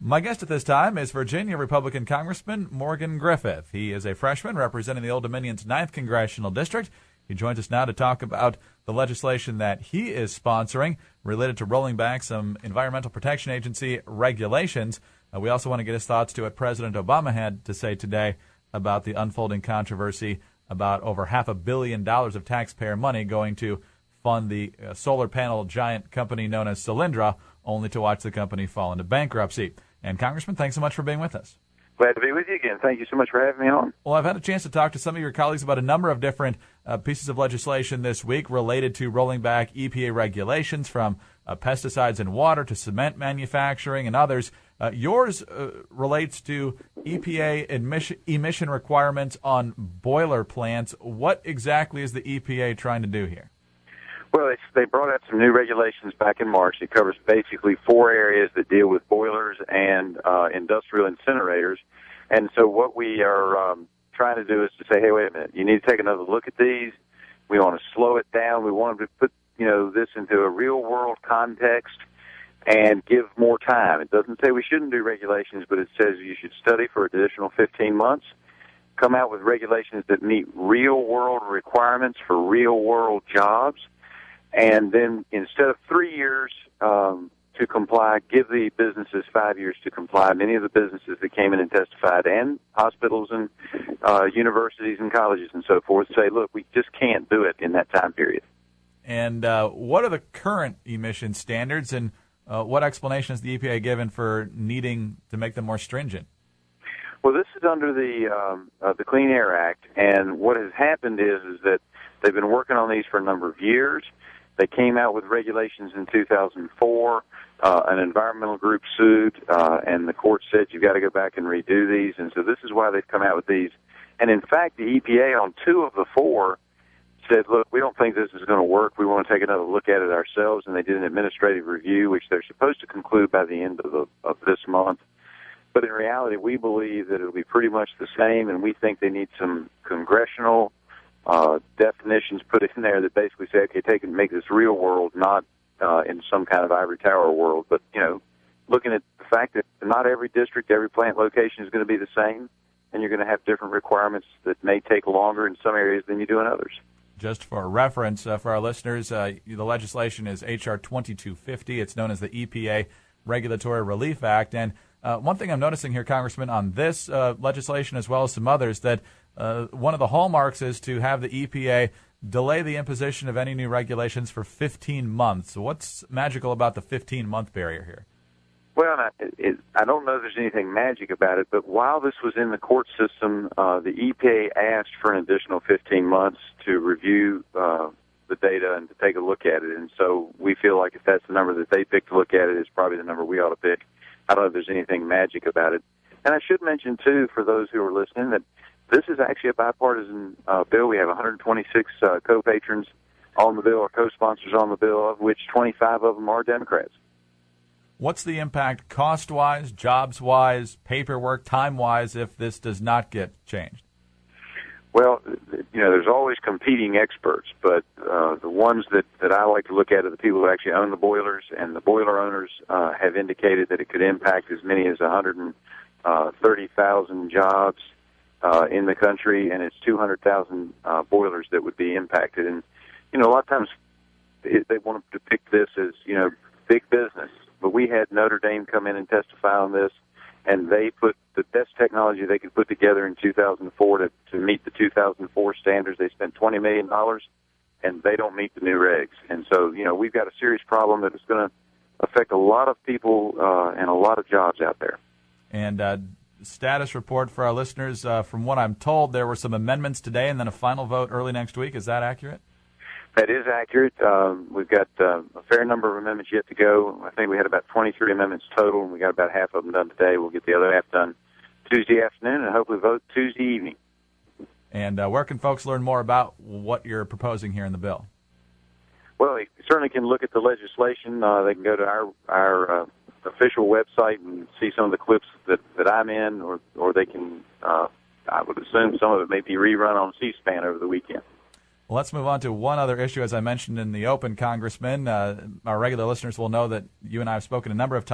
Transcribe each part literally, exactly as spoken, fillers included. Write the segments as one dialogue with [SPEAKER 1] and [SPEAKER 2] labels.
[SPEAKER 1] My guest at this time is Virginia Republican Congressman Morgan Griffith. He is a freshman representing the Old Dominion's ninth Congressional District. He joins us now to talk about the legislation that he is sponsoring related to rolling back some Environmental Protection Agency regulations. Uh, we also want to get his thoughts to what President Obama had to say today about the unfolding controversy about over half a billion dollars of taxpayer money going to fund the uh, solar panel giant company known as Solyndra, only to watch the company fall into bankruptcy. And Congressman, thanks so much for being with us.
[SPEAKER 2] Glad to be with you again. Thank you so much for having me on.
[SPEAKER 1] Well, I've had a chance to talk to some of your colleagues about a number of different uh, pieces of legislation this week related to rolling back E P A regulations from uh, pesticides in water to cement manufacturing and others. Uh, yours uh, relates to E P A emission, emission requirements on boiler plants. What exactly is the E P A trying to do here?
[SPEAKER 2] Well, it's, they brought out some new regulations back in March. It covers basically four areas that deal with boilers and uh, industrial incinerators. And so what we are um, trying to do is to say, hey, wait a minute, you need to take another look at these. We want to slow it down. We want to put, you know, this into a real-world context and give more time. It doesn't say we shouldn't do regulations, but it says you should study for an additional fifteen months, come out with regulations that meet real-world requirements for real-world jobs. And then instead of three years um, to comply, give the businesses five years to comply. Many of the businesses that came in and testified, and hospitals and uh, universities and colleges and so forth, say, look, we just can't do it in that time period.
[SPEAKER 1] And uh, what are the current emission standards, and uh, what explanation has the E P A given for needing to make them more stringent?
[SPEAKER 2] Well, this is under the um, uh, the Clean Air Act, and what has happened is is that they've been working on these for a number of years. They came out with regulations in two thousand four. Uh, an environmental group sued, uh, and the court said you've got to go back and redo these. And so this is why they've come out with these. And in fact, the E P A on two of the four said, look, we don't think this is going to work. We want to take another look at it ourselves. And they did an administrative review, which they're supposed to conclude by the end of, the, of this month. But in reality, we believe that it'll be pretty much the same, and we think they need some congressional Uh, definitions put in there that basically say, okay, take and make this real world, not uh, in some kind of ivory tower world. But, you know, looking at the fact that not every district, every plant location is going to be the same, and you're going to have different requirements that may take longer in some areas than you do in others.
[SPEAKER 1] Just for reference, uh, for our listeners, uh, the legislation is H R twenty-two fifty. It's known as the E P A Regulatory Relief Act. And uh, one thing I'm noticing here, Congressman, on this uh, legislation as well as some others, that Uh, one of the hallmarks is to have the E P A delay the imposition of any new regulations for fifteen months. So what's magical about the fifteen-month barrier here?
[SPEAKER 2] Well, I, it, I don't know if there's anything magic about it, but while this was in the court system, uh, the E P A asked for an additional fifteen months to review uh, the data and to take a look at it. And so we feel like if that's the number that they picked to look at it, it's probably the number we ought to pick. I don't know if there's anything magic about it. And I should mention, too, for those who are listening, that this is actually a bipartisan uh, bill. We have one hundred twenty-six uh, co-patrons on the bill, or co-sponsors on the bill, of which twenty-five of them are Democrats.
[SPEAKER 1] What's the impact cost-wise, jobs-wise, paperwork, time-wise, if this does not get changed?
[SPEAKER 2] Well, you know, there's always competing experts, but uh, the ones that, that I like to look at are the people who actually own the boilers, and the boiler owners uh, have indicated that it could impact as many as one hundred thirty thousand jobs Uh, in the country, and it's two hundred thousand uh, boilers that would be impacted. And, you know, a lot of times it, they want to depict this as, you know, big business. But we had Notre Dame come in and testify on this, and they put the best technology they could put together in two thousand four to, to meet the two thousand four standards. They spent twenty million dollars, and they don't meet the new regs. And so, you know, we've got a serious problem that is going to affect a lot of people uh, and a lot of jobs out there.
[SPEAKER 1] And uh status report for our listeners. Uh, from what I'm told, there were some amendments today and then a final vote early next week. Is that accurate?
[SPEAKER 2] That is accurate. Um, we've got uh, a fair number of amendments yet to go. I think we had about twenty-three amendments total, and we got about half of them done today. We'll get the other half done Tuesday afternoon and hopefully vote Tuesday evening.
[SPEAKER 1] And uh, where can folks learn more about what you're proposing here in the bill?
[SPEAKER 2] Well, they certainly can look at the legislation. Uh, they can go to our, our uh, official website and see some of the clips that, that I'm in, or, or they can, uh, I would assume some of it may be rerun on C-SPAN over the weekend.
[SPEAKER 1] Well, let's move on to one other issue. As I mentioned in the open, Congressman, uh, our regular listeners will know that you and I have spoken a number of times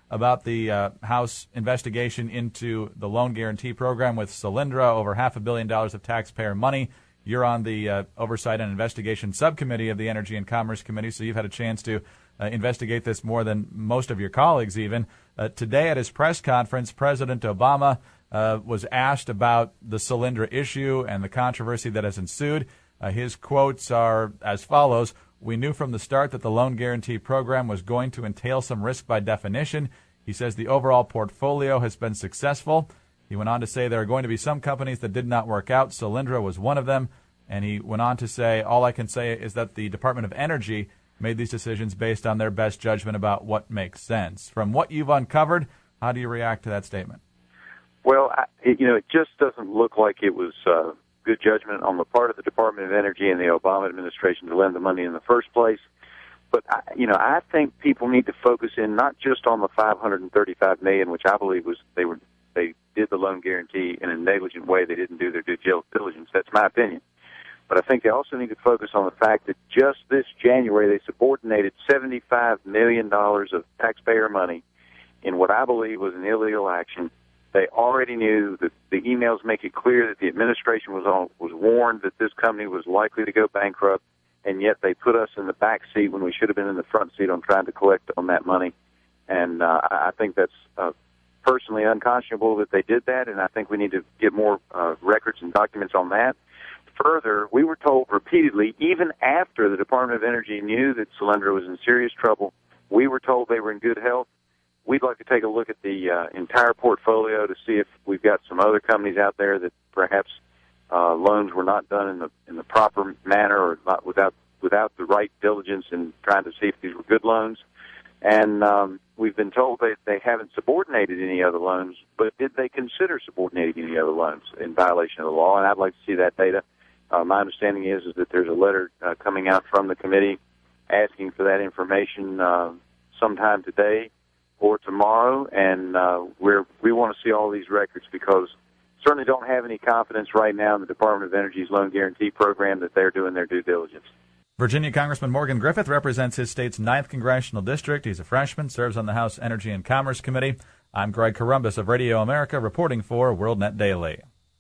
[SPEAKER 1] about the uh, House investigation into the loan guarantee program with Solyndra, over half a billion dollars of taxpayer money. You're on the uh, Oversight and Investigation Subcommittee of the Energy and Commerce Committee, so you've had a chance to uh, investigate this more than most of your colleagues even. Uh, today at his press conference, President Obama uh, was asked about the Solyndra issue and the controversy that has ensued. Uh, his quotes are as follows: "We knew from the start that the loan guarantee program was going to entail some risk by definition." He says the overall portfolio has been successful. He went on to say there are going to be some companies that did not work out. Solyndra was one of them. And he went on to say, all I can say is that the Department of Energy made these decisions based on their best judgment about what makes sense. From what you've uncovered, how do you react to that statement?
[SPEAKER 2] Well, I, it, you know, it just doesn't look like it was uh, good judgment on the part of the Department of Energy and the Obama administration to lend the money in the first place. But, I, you know, I think people need to focus in not just on the five hundred thirty-five million dollars, which I believe was they were they did the loan guarantee in a negligent way. They didn't do their due diligence. That's my opinion. But I think they also need to focus on the fact that just this January they subordinated seventy-five million dollars of taxpayer money in what I believe was an illegal action. They already knew that the emails make it clear that the administration was on, was warned that this company was likely to go bankrupt, and yet they put us in the back seat when we should have been in the front seat on trying to collect on that money. And uh, I think that's uh, personally unconscionable that they did that, and I think we need to get more uh, records and documents on that. Further, we were told repeatedly, even after the Department of Energy knew that Solyndra was in serious trouble, we were told they were in good health. We'd like to take a look at the uh, entire portfolio to see if we've got some other companies out there that perhaps uh, loans were not done in the in the proper manner or not without without the right diligence in trying to see if these were good loans. And um, we've been told that they haven't subordinated any other loans, but did they consider subordinating any other loans in violation of the law? And I'd like to see that data. Uh, my understanding is, is that there's a letter uh, coming out from the committee asking for that information uh, sometime today or tomorrow, and uh, we're, we want to see all these records because certainly don't have any confidence right now in the Department of Energy's loan guarantee program that they're doing their due diligence.
[SPEAKER 1] Virginia Congressman Morgan Griffith represents his state's ninth Congressional District. He's a freshman, serves on the House Energy and Commerce Committee. I'm Greg Corombos of Radio America, reporting for WorldNet Daily.